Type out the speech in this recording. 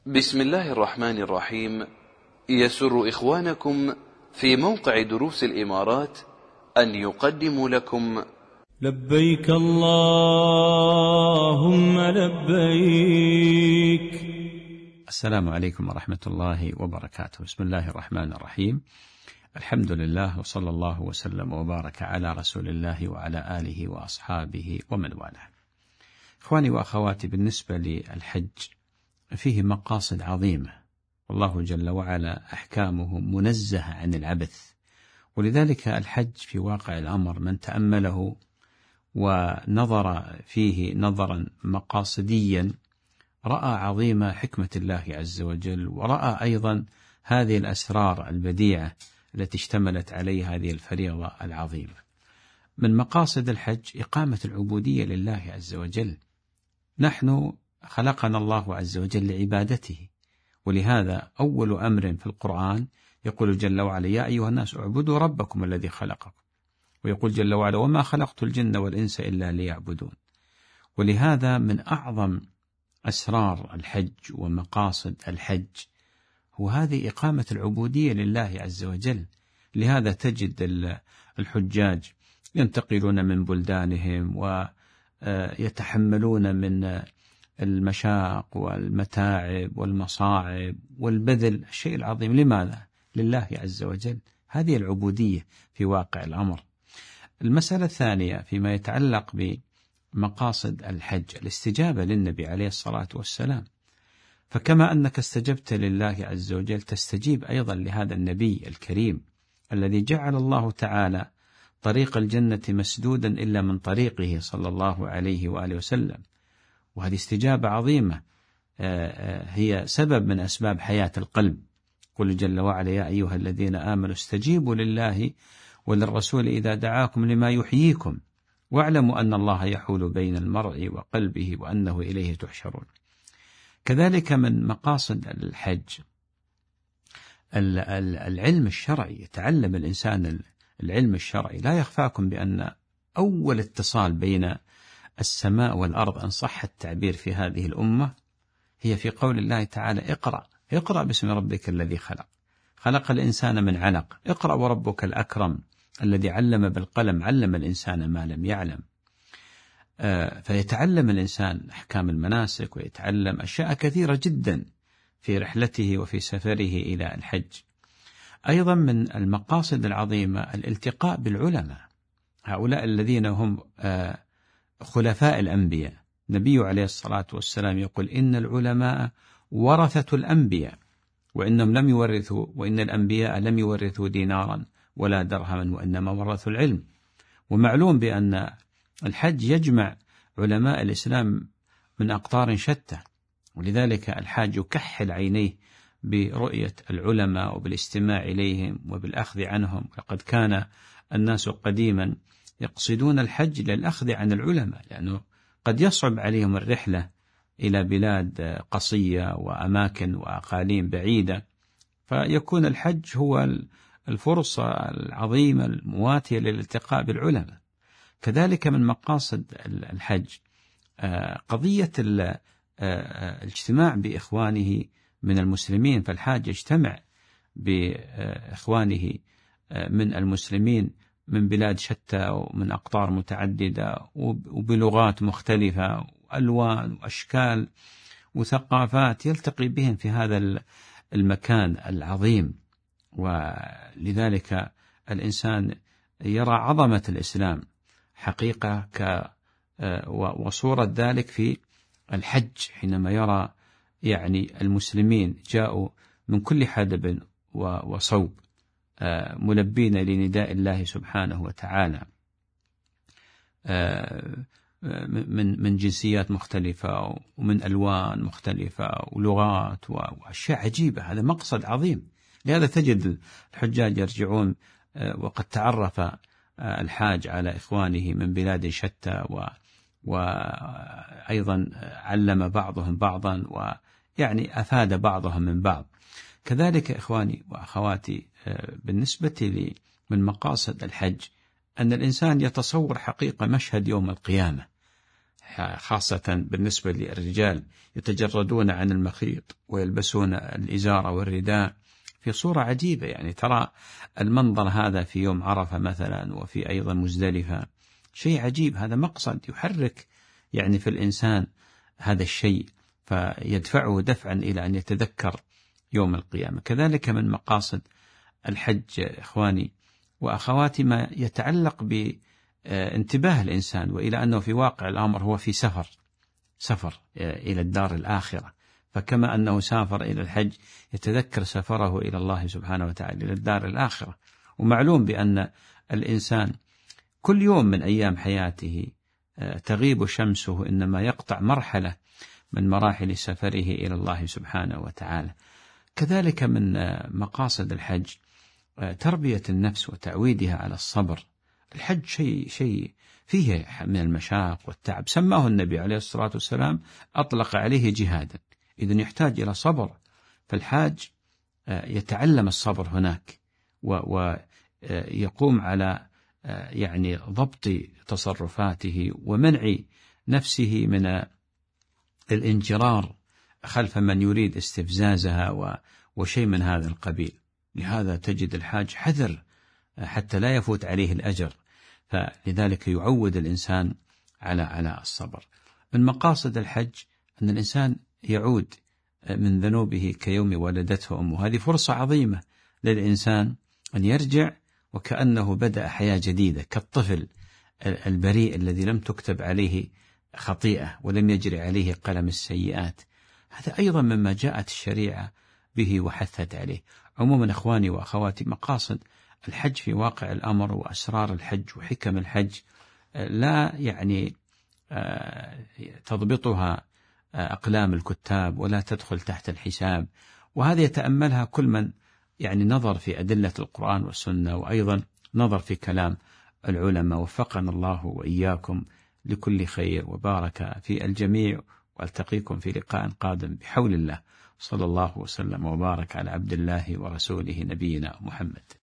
بسم الله الرحمن الرحيم. يسر إخوانكم في موقع دروس الإمارات أن يقدموا لكم لبيك اللهم لبيك. السلام عليكم ورحمة الله وبركاته. بسم الله الرحمن الرحيم. الحمد لله وصلى الله وسلم وبارك على رسول الله وعلى آله وأصحابه ومن والاه. إخواني وأخواتي، بالنسبة للحج فيه مقاصد عظيمة، والله جل وعلا أحكامه منزهة عن العبث، ولذلك الحج في واقع الأمر من تأمله ونظر فيه نظرا مقاصديا رأى عظيم حكمة الله عز وجل، ورأى أيضا هذه الأسرار البديعة التي اشتملت عليها هذه الفريضة العظيمة. من مقاصد الحج إقامة العبودية لله عز وجل. نحن خلقنا الله عز وجل لعبادته، ولهذا أول أمر في القرآن يقول جل وعلا: يا أيها الناس اعبدوا ربكم الذي خلقكم، ويقول جل وعلا: وما خلقت الجن والإنس إلا ليعبدون. ولهذا من أعظم أسرار الحج ومقاصد الحج هو هذه إقامة العبودية لله عز وجل. لهذا تجد الحجاج ينتقلون من بلدانهم ويتحملون من المشاق والمتاعب والمصاعب والبذل الشيء العظيم. لماذا؟ لله عز وجل. هذه العبودية في واقع الأمر. المسألة الثانية فيما يتعلق بمقاصد الحج الاستجابة للنبي عليه الصلاة والسلام، فكما أنك استجبت لله عز وجل تستجيب أيضا لهذا النبي الكريم الذي جعل الله تعالى طريق الجنة مسدودا إلا من طريقه صلى الله عليه وآله وسلم. وهذه استجابة عظيمة هي سبب من أسباب حياة القلب. قل جل وعلا: يا أيها الذين آمنوا استجيبوا لله وللرسول إذا دعاكم لما يحييكم واعلموا أن الله يحول بين المرء وقلبه وأنه إليه تحشرون. كذلك من مقاصد الحج العلم الشرعي. يتعلم الإنسان العلم الشرعي. لا يخفاكم بأن أول اتصال بين السماء والأرض، إن صح التعبير، في هذه الأمة هي في قول الله تعالى: اقرأ باسم ربك الذي خلق، خلق الإنسان من علق، اقرأ وربك الأكرم الذي علم بالقلم، علم الإنسان ما لم يعلم. فيتعلم الإنسان أحكام المناسك ويتعلم أشياء كثيرة جدا في رحلته وفي سفره إلى الحج. أيضا من المقاصد العظيمة الالتقاء بالعلماء، هؤلاء الذين هم خلفاء الأنبياء. النبي عليه الصلاة والسلام يقول: إن العلماء ورثة الأنبياء وإنهم لم يورثوا، وإن الأنبياء لم يورثوا دينارا ولا درهما وإنما ورثوا العلم. ومعلوم بأن الحج يجمع علماء الإسلام من أقطار شتى، ولذلك الحاج يكحل عينيه برؤية العلماء وبالاستماع إليهم وبالأخذ عنهم. لقد كان الناس قديما يقصدون الحج للأخذ عن العلماء، لأنه قد يصعب عليهم الرحلة إلى بلاد قصية وأماكن وأقاليم بعيدة، فيكون الحج هو الفرصة العظيمة المواتية للالتقاء بالعلماء. كذلك من مقاصد الحج قضية الاجتماع بإخوانه من المسلمين. فالحاج يجتمع بإخوانه من المسلمين من بلاد شتى ومن أقطار متعددة وبلغات مختلفة وألوان وأشكال وثقافات، يلتقي بهم في هذا المكان العظيم. ولذلك الإنسان يرى عظمة الإسلام حقيقة وصورة ذلك في الحج، حينما يرى يعني المسلمين جاءوا من كل حدب وصوب ملبين لنداء الله سبحانه وتعالى، من جنسيات مختلفة ومن ألوان مختلفة ولغات وأشياء عجيبة. هذا مقصد عظيم. لهذا تجد الحجاج يرجعون وقد تعرف الحاج على إخوانه من بلاد شتى، وأيضا علم بعضهم بعضا، ويعني أفاد بعضهم من بعض. كذلك إخواني وأخواتي، بالنسبة لي من مقاصد الحج أن الإنسان يتصور حقيقة مشهد يوم القيامة، خاصة بالنسبة للرجال يتجردون عن المخيط ويلبسون الإزار والرداء في صورة عجيبة. يعني ترى المنظر هذا في يوم عرفة مثلا، وفي أيضا مزدلفة، شيء عجيب. هذا مقصد يحرك يعني في الإنسان هذا الشيء، فيدفعه دفعا إلى أن يتذكر يوم القيامة. كذلك من مقاصد الحج إخواني وأخواتي ما يتعلق بانتباه الإنسان، وإلى أنه في واقع الأمر هو في سفر إلى الدار الآخرة. فكما أنه سافر إلى الحج يتذكر سفره إلى الله سبحانه وتعالى إلى الدار الآخرة. ومعلوم بأن الإنسان كل يوم من أيام حياته تغيب شمسه إنما يقطع مرحلة من مراحل سفره إلى الله سبحانه وتعالى. كذلك من مقاصد الحج تربية النفس وتعويدها على الصبر. الحج شيء فيه من المشاق والتعب، سماه النبي عليه الصلاة والسلام، أطلق عليه جهادا. إذن يحتاج إلى صبر، فالحاج يتعلم الصبر هناك ويقوم على يعني ضبط تصرفاته ومنع نفسه من الانجرار خلف من يريد استفزازها وشيء من هذا القبيل. لهذا تجد الحاج حذر حتى لا يفوت عليه الأجر، فلذلك يعود الإنسان على الصبر. من مقاصد الحج أن الإنسان يعود من ذنوبه كيوم ولدته أمه. هذه فرصة عظيمة للإنسان أن يرجع وكأنه بدأ حياة جديدة، كالطفل البريء الذي لم تكتب عليه خطيئة ولم يجري عليه قلم السيئات. هذا أيضا مما جاءت الشريعة به وحثت عليه. عموما إخواني وأخواتي، مقاصد الحج في واقع الأمر وأسرار الحج وحكم الحج لا يعني تضبطها أقلام الكتاب ولا تدخل تحت الحساب، وهذه يتأملها كل من يعني نظر في أدلة القرآن والسنة، وأيضا نظر في كلام العلماء. وفقنا الله وإياكم لكل خير وبارك في الجميع، والتقيكم في لقاء قادم بحول الله. صلى الله وسلم وبارك على عبد الله ورسوله نبينا محمد.